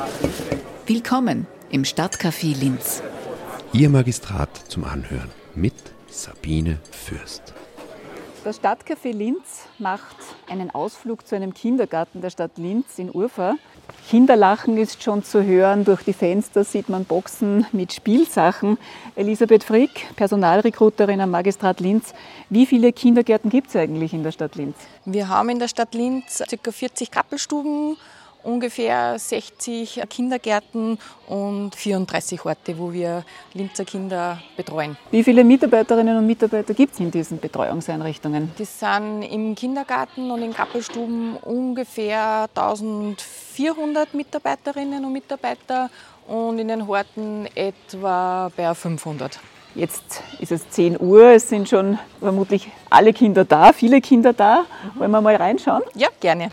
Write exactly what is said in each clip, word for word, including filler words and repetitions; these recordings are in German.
Willkommen im Stadtcafé Linz. Ihr Magistrat zum Anhören mit Sabine Fürst. Das Stadtcafé Linz macht einen Ausflug zu einem Kindergarten der Stadt Linz in Urfahr. Kinderlachen ist schon zu hören, durch die Fenster sieht man Boxen mit Spielsachen. Elisabeth Frick, Personalrekruterin am Magistrat Linz. Wie viele Kindergärten gibt es eigentlich in der Stadt Linz? Wir haben in der Stadt Linz ca. vierzig Krabbelstuben, ungefähr sechzig Kindergärten und vierunddreißig Orte, wo wir Linzer Kinder betreuen. Wie viele Mitarbeiterinnen und Mitarbeiter gibt es in diesen Betreuungseinrichtungen? Das sind im Kindergarten und in Krabbelstuben ungefähr eintausendvierhundert Mitarbeiterinnen und Mitarbeiter und in den Horten etwa bei fünfhundert. Jetzt ist es zehn Uhr, es sind schon vermutlich alle Kinder da, viele Kinder da. Wollen wir mal reinschauen? Ja, gerne.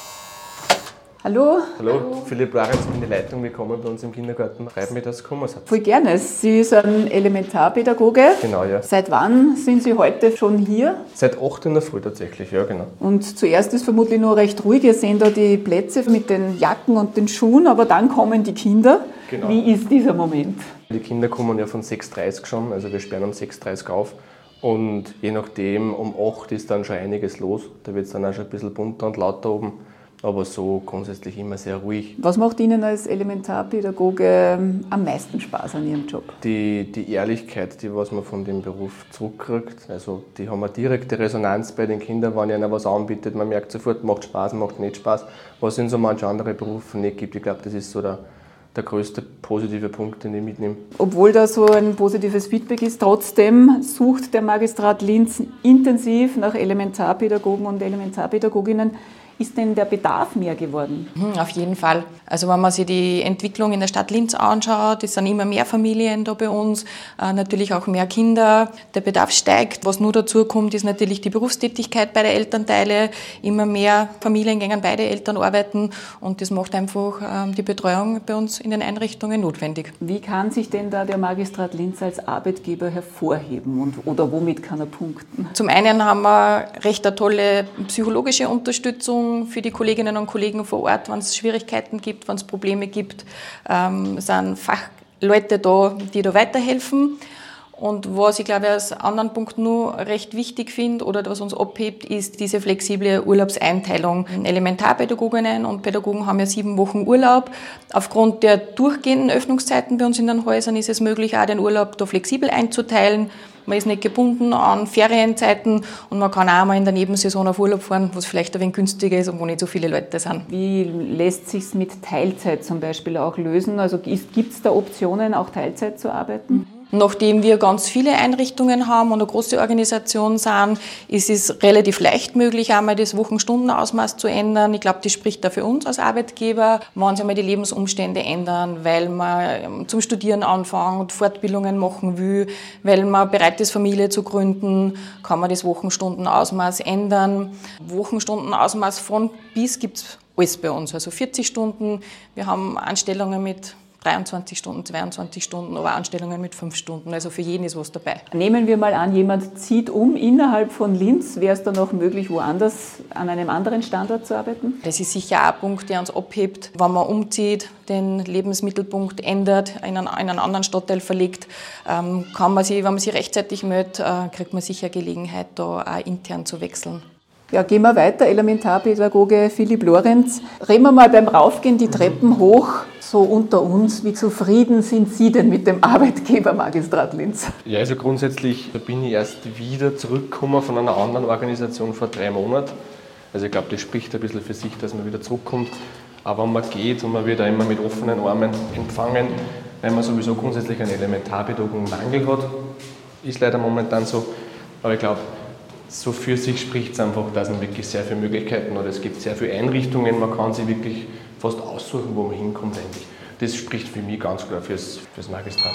Hallo. Hallo, Philipp Lorenz in die Leitung. Willkommen bei uns im Kindergarten. Freut mich, dass ihr gekommen seid. Voll gerne. Sie sind Elementarpädagoge. Genau, ja. Seit wann sind Sie heute schon hier? Seit acht in der Früh tatsächlich, ja genau. Und zuerst ist vermutlich noch recht ruhig. Wir sehen da die Plätze mit den Jacken und den Schuhen, aber dann kommen die Kinder. Genau. Wie ist dieser Moment? Die Kinder kommen ja von sechs Uhr dreißig schon, also wir sperren um sechs Uhr dreißig auf. Und je nachdem, um acht ist dann schon einiges los. Da wird es dann auch schon ein bisschen bunter und lauter oben. Aber so grundsätzlich immer sehr ruhig. Was macht Ihnen als Elementarpädagoge am meisten Spaß an Ihrem Job? Die, die Ehrlichkeit, die was man von dem Beruf zurückkriegt. Also die haben eine direkte Resonanz bei den Kindern, wenn einer was anbietet. Man merkt sofort, macht Spaß, macht nicht Spaß. Was in so manchen anderen Berufen nicht gibt. Ich glaube, das ist so der, der größte positive Punkt, den ich mitnehme. Obwohl da so ein positives Feedback ist, trotzdem sucht der Magistrat Linz intensiv nach Elementarpädagogen und Elementarpädagoginnen. Ist denn der Bedarf mehr geworden? Auf jeden Fall. Also wenn man sich die Entwicklung in der Stadt Linz anschaut, es sind immer mehr Familien da bei uns, äh, natürlich auch mehr Kinder. Der Bedarf steigt. Was nur dazu kommt, ist natürlich die Berufstätigkeit bei der Elternteile. Immer mehr Familien gehen beide Eltern arbeiten und das macht einfach äh, die Betreuung bei uns in den Einrichtungen notwendig. Wie kann sich denn da der Magistrat Linz als Arbeitgeber hervorheben und, oder womit kann er punkten? Zum einen haben wir recht eine tolle psychologische Unterstützung für die Kolleginnen und Kollegen vor Ort, wenn es Schwierigkeiten gibt, wenn es Probleme gibt, ähm, sind Fachleute da, die da weiterhelfen. Und was ich glaube als anderen Punkt nur recht wichtig finde oder was uns abhebt, ist diese flexible Urlaubseinteilung. Elementarpädagoginnen und Pädagogen haben ja sieben Wochen Urlaub. Aufgrund der durchgehenden Öffnungszeiten bei uns in den Häusern ist es möglich, auch den Urlaub da flexibel einzuteilen. Man ist nicht gebunden an Ferienzeiten und man kann auch mal in der Nebensaison auf Urlaub fahren, wo es vielleicht ein wenig günstiger ist und wo nicht so viele Leute sind. Wie lässt es sich mit Teilzeit zum Beispiel auch lösen? Also gibt es da Optionen, auch Teilzeit zu arbeiten? Nachdem wir ganz viele Einrichtungen haben und eine große Organisation sind, ist es relativ leicht möglich, einmal das Wochenstundenausmaß zu ändern. Ich glaube, das spricht da für uns als Arbeitgeber, wenn sich einmal die Lebensumstände ändern, weil man zum Studieren anfängt, Fortbildungen machen will, weil man bereit ist, Familie zu gründen, kann man das Wochenstundenausmaß ändern. Wochenstundenausmaß von bis gibt es alles bei uns, also vierzig Stunden. Wir haben Anstellungen mit dreiundzwanzig Stunden, zweiundzwanzig Stunden, aber Anstellungen mit fünf Stunden. Also für jeden ist was dabei. Nehmen wir mal an, jemand zieht um innerhalb von Linz. Wäre es dann auch möglich, woanders an einem anderen Standort zu arbeiten? Das ist sicher auch ein Punkt, der uns abhebt. Wenn man umzieht, den Lebensmittelpunkt ändert, in einen, in einen anderen Stadtteil verlegt, ähm, kann man sich, wenn man sich rechtzeitig meldet, äh, kriegt man sicher Gelegenheit, da auch intern zu wechseln. Ja, gehen wir weiter. Elementarpädagoge Philipp Lorenz. Reden wir mal beim Raufgehen die Treppen hoch, so unter uns. Wie zufrieden sind Sie denn mit dem Arbeitgeber Magistrat Linz? Ja, also grundsätzlich bin ich erst wieder zurückgekommen von einer anderen Organisation vor drei Monaten. Also ich glaube, das spricht ein bisschen für sich, dass man wieder zurückkommt. Aber wenn man geht und man wird auch immer mit offenen Armen empfangen, weil man sowieso grundsätzlich einen Elementarpädagogenmangel hat. Ist leider momentan so. Aber ich glaube, so für sich spricht es einfach, dass man wirklich sehr viele Möglichkeiten hat. Es gibt sehr viele Einrichtungen, man kann sich wirklich fast aussuchen, wo man hinkommt eigentlich. Das spricht für mich ganz klar fürs, fürs Magistrat.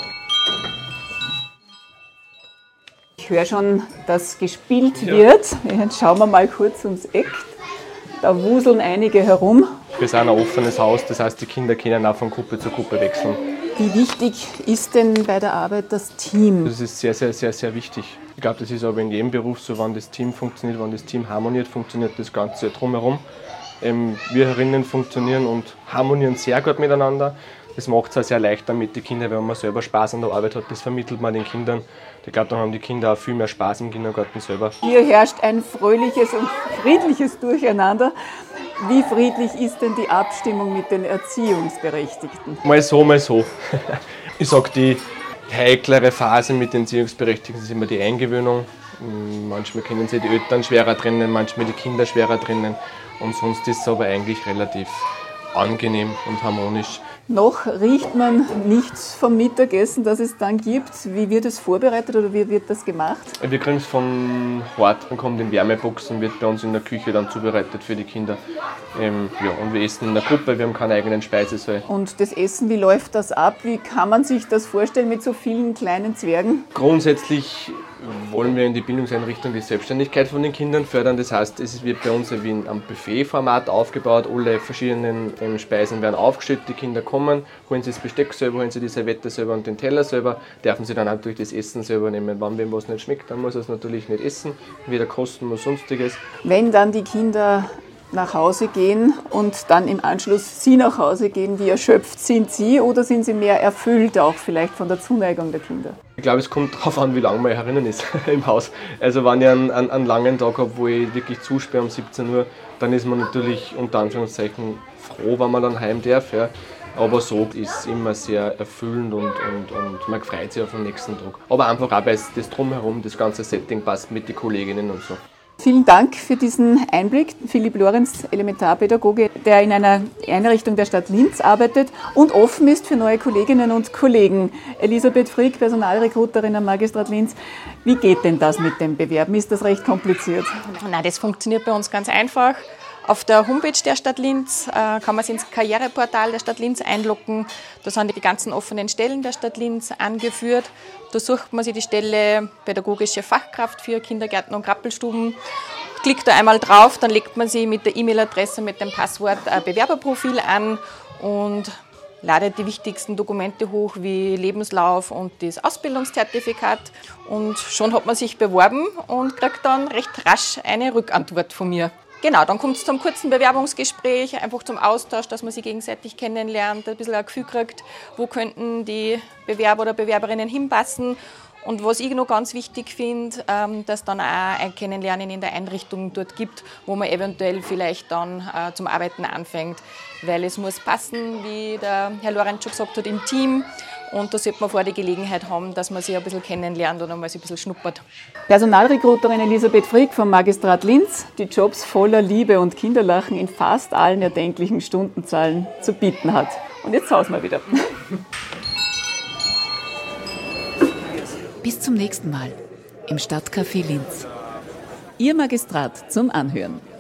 Ich höre schon, dass gespielt ja. wird. Jetzt schauen wir mal kurz ums Eck. Da wuseln einige herum. Wir sind ein offenes Haus, das heißt, die Kinder können auch von Gruppe zu Gruppe wechseln. Wie wichtig ist denn bei der Arbeit das Team? Das ist sehr, sehr, sehr, sehr wichtig. Ich glaube, das ist aber in jedem Beruf so, wenn das Team funktioniert, wenn das Team harmoniert, funktioniert das Ganze drumherum. Ähm, wir herinnen funktionieren und harmonieren sehr gut miteinander. Das macht es auch sehr leicht damit die Kinder, wenn man selber Spaß an der Arbeit hat, das vermittelt man den Kindern. Ich glaube, dann haben die Kinder auch viel mehr Spaß im Kindergarten selber. Hier herrscht ein fröhliches und friedliches Durcheinander. Wie friedlich ist denn die Abstimmung mit den Erziehungsberechtigten? Mal so, mal so. Ich sage, die heiklere Phase mit den Erziehungsberechtigten ist immer die Eingewöhnung. Manchmal können sich die Eltern schwerer trennen, manchmal die Kinder schwerer trennen. Und sonst ist es aber eigentlich relativ angenehm und harmonisch. Noch riecht man nichts vom Mittagessen, das es dann gibt. Wie wird es vorbereitet oder wie wird das gemacht? Wir kriegen es von Hort, dann kommt in Wärmeboxen, wird bei uns in der Küche dann zubereitet für die Kinder. Ähm, ja, und wir essen in der Gruppe, wir haben keinen eigenen Speisesaal. Und das Essen, wie läuft das ab? Wie kann man sich das vorstellen mit so vielen kleinen Zwergen? Grundsätzlich wollen wir in die Bildungseinrichtung die Selbstständigkeit von den Kindern fördern. Das heißt, es wird bei uns wie ein Buffet-Format aufgebaut. Alle verschiedenen ähm, Speisen werden aufgestellt. Die Kinder kommen, holen sich das Besteck selber, holen sich die Serviette selber und den Teller selber, dürfen sie dann natürlich das Essen selber nehmen. Wenn wem was nicht schmeckt, dann muss er es natürlich nicht essen, weder kosten noch sonstiges. Wenn dann die Kinder nach Hause gehen und dann im Anschluss Sie nach Hause gehen, wie erschöpft sind Sie oder sind Sie mehr erfüllt auch vielleicht von der Zuneigung der Kinder? Ich glaube, es kommt darauf an, wie lange man herinnen ist im Haus. Also wenn ich einen, einen, einen langen Tag habe, wo ich wirklich zusperre um siebzehn Uhr, dann ist man natürlich unter Anführungszeichen froh, wenn man dann heim darf. Ja. Aber so ist es immer sehr erfüllend und, und, und man freut sich auf den nächsten Tag. Aber einfach auch, weil das Drumherum, das ganze Setting passt mit den Kolleginnen und so. Vielen Dank für diesen Einblick. Philipp Lorenz, Elementarpädagoge, der in einer Einrichtung der Stadt Linz arbeitet und offen ist für neue Kolleginnen und Kollegen. Elisabeth Frick, Personalrekruterin am Magistrat Linz. Wie geht denn das mit dem Bewerben? Ist das recht kompliziert? Nein, das funktioniert bei uns ganz einfach. Auf der Homepage der Stadt Linz äh, kann man sich ins Karriereportal der Stadt Linz einloggen. Da sind die ganzen offenen Stellen der Stadt Linz angeführt. Da sucht man sich die Stelle pädagogische Fachkraft für Kindergärten und Krabbelstuben. Klickt da einmal drauf, dann legt man sich mit der E-Mail-Adresse, mit dem Passwort ein Bewerberprofil an und ladet die wichtigsten Dokumente hoch wie Lebenslauf und das Ausbildungszertifikat. Und schon hat man sich beworben und kriegt dann recht rasch eine Rückantwort von mir. Genau, dann kommt es zum kurzen Bewerbungsgespräch, einfach zum Austausch, dass man sich gegenseitig kennenlernt, ein bisschen ein Gefühl kriegt, wo könnten die Bewerber oder Bewerberinnen hinpassen. Und was ich noch ganz wichtig finde, dass dann auch ein Kennenlernen in der Einrichtung dort gibt, wo man eventuell vielleicht dann zum Arbeiten anfängt. Weil es muss passen, wie der Herr Lorenz schon gesagt hat, im Team. Und da sollte man vorher die Gelegenheit haben, dass man sich ein bisschen kennenlernt oder mal sich ein bisschen schnuppert. Personalrekruterin Elisabeth Frick vom Magistrat Linz, die Jobs voller Liebe und Kinderlachen in fast allen erdenklichen Stundenzahlen zu bieten hat. Und jetzt haus mal wieder. Bis zum nächsten Mal im Stadtcafé Linz. Ihr Magistrat zum Anhören.